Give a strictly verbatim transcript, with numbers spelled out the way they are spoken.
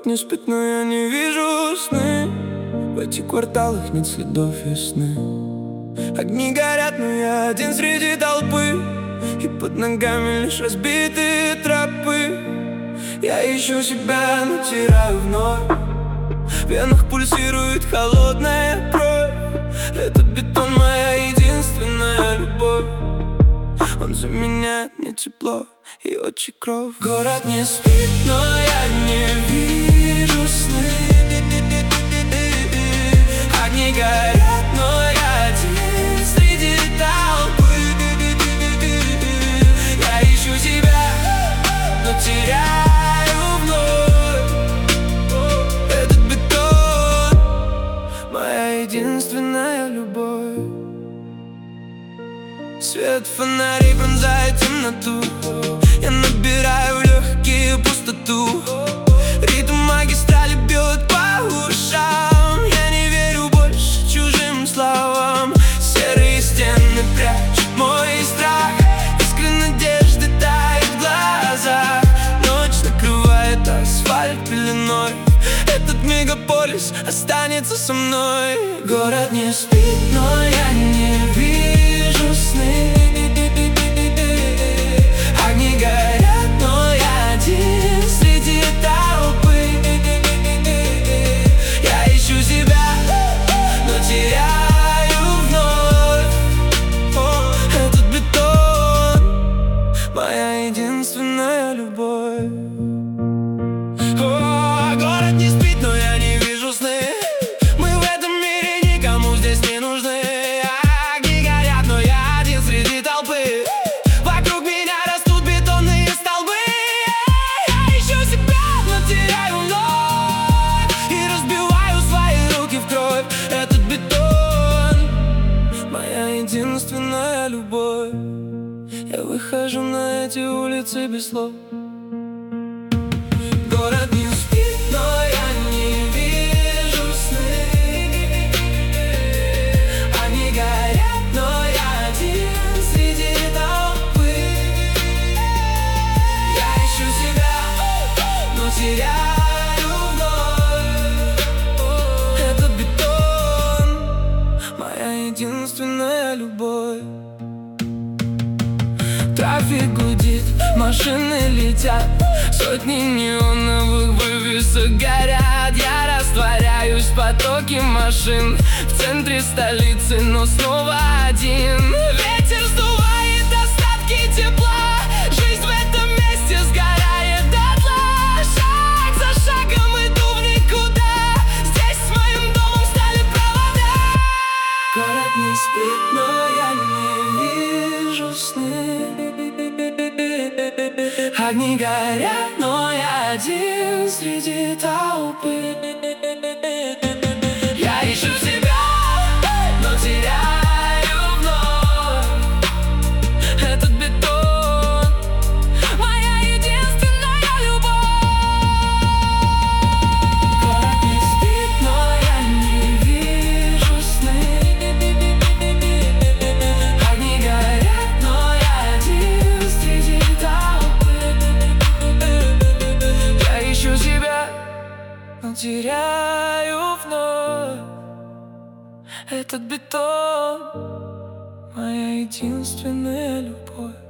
Город не спит, но я не вижу сны. В этих кварталах нет следов весны. Огни горят, но я один среди толпы, и под ногами лишь разбитые тропы. Я ищу себя, но теряю вновь. В венах пульсирует холодная кровь. Этот бетон моя единственная любовь. Он заменяет мне тепло и очи кровь. Город не спит, но я не вижу сны. Огни горят, но я один среди толпы. Я ищу себя, но теряю вновь. Этот бетон моя единственная любовь. Свет фонарей пронзает темноту. Я набираю в легкие пустоту. Ритм магистрали бьет по ушам. Я не верю больше чужим словам. Серые стены прячут мой страх. Искры надежды тает в глазах. Ночь накрывает асфальт пеленой. Этот мегаполис останется со мной. Город не спит, но я не вижу сны. Огни горят, но я один среди толпы. Я ищу себя, но теряю вновь. Этот бетон моя единственная любовь. О, город не спит, но я не вижу сны. Мы в этом мире никому здесь не нужны. Огни горят, но я один среди толпы. Вокруг меня растут бетонные столбы. Я ищу себя, но теряю вновь. И разбиваю свои руки в кровь. Этот бетон моя единственная любовь. Я выхожу на эти улицы без слов. Город не спит, но я не вижу сны. Они горят, но я один среди толпы. Я ищу себя, но теряю вновь. Этот бетон моя единственная любовь. Трафик гудит, машины летят, сотни неоновых вывесок горят. Я растворяюсь в потоке машин в центре столицы, но снова один. Ветер сдувает остатки тепла. Жизнь в этом месте сгорает дотла. Шаг за шагом иду в никуда. Здесь с моим домом стали провода. Город не спит, но я не вижу сны. Огни горят, но я один среди толпы. Я ищу себя, но теряю вновь. Этот бетон моя единственная любовь. Город не спит, но я не вижу сны. Огни горят, но я один среди толпы. Я ищу себя, но теряю вновь. Этот бетон моя единственная любовь.